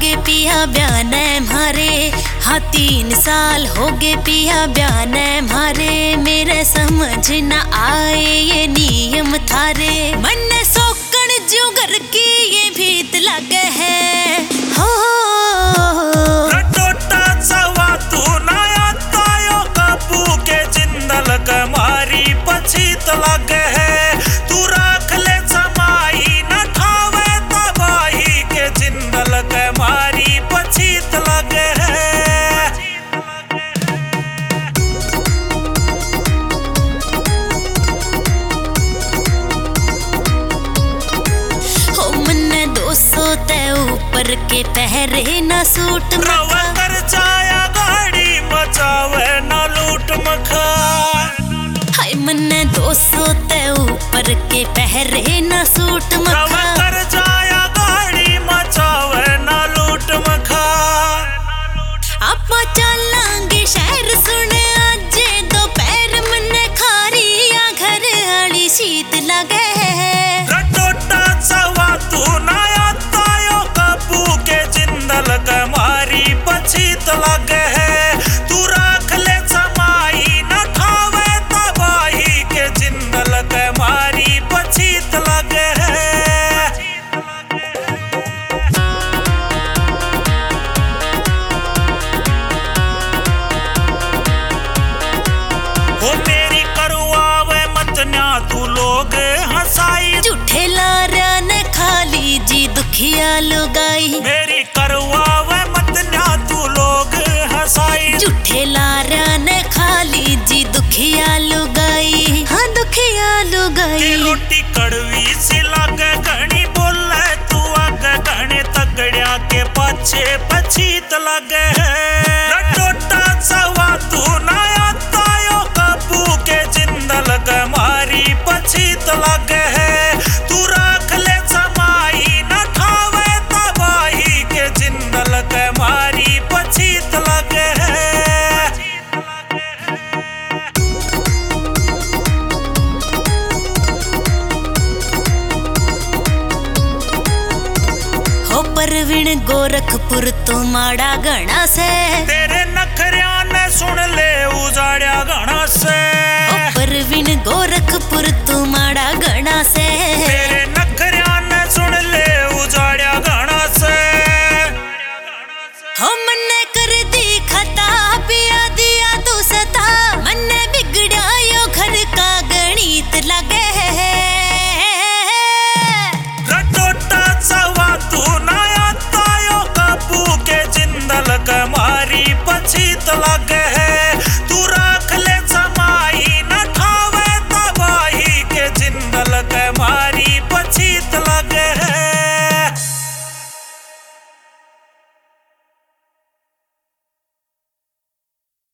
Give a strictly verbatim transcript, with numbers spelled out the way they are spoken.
गए पिया बयान मारे, हाँ तीन साल हो गए पिया बयान मारे। मेरे समझ न आए ये नियम थारे, मन सोकण जो घर की ये भीत लगे है। हो रटोटा सवा तू ना आता यो काबू के जिंदल के मारी पछीत लगे है। तू राख ले समाई न ठावे तबाही के जिंदल के मारी पछीत लगे है। हो मन्ने दो सौ ते ऊपर के पहरे न सूट रवा कर जाया गाड़ी मचावे न लूट मखा। हाय मन्ने दो सौ ते ऊपर के पहरे न सूट रवा मखा। कर जाया गाड़ी मचावे न लूट मखा। आपा चलांगे शहर सुने आज दोपहर, मन्ने खारिया घर आली शीत लगे है। रटोटा सवा तू ना आता यो काबू के जिंदल के मारी पछीत लगे है। तू राख ले समाई न ठावे तबाही के जिंदल के मारी पछीत लगे है। हो मेरी करवावे मत न्या तू लोग हंसाई, झूठे लारा ने खाली जी दुखिया लुगाई। मेरी करवावे मत न्या तू लोग हंसाई। झूठे लारा ने खाली जी दुखिया लुगाई, हाँ दुखिया कि लुगाई। रोटी कड़वी सी लागे घणी बोले तू आगे घणे तगड़िया के पाछे पछीत लगे है। रटोटा सवा तू ना आता यो काबू के जिंदल के मारी पछीत लगे है। तू राख ले समाई न ठावे तबाही के जिंदल के मारी पछीत लगे है। हो परवीन गोरखपुर तो माड़ा गणा से, तेरे नखरिया ने सुन ले उजाड़िया घना से। हो परवीन गोरखपुर तो माड़ा गणा से। तेरे नखरिया ने सुन ले उजाड़िया घना से। हो मन्ने कर दी खता पिया दिया तू सता, मन्ने बिगड़ा यो घर का गणित लगे है। रटोटा सवा तू ना आता यो काबू के जिंदल के मारी पछीत लगे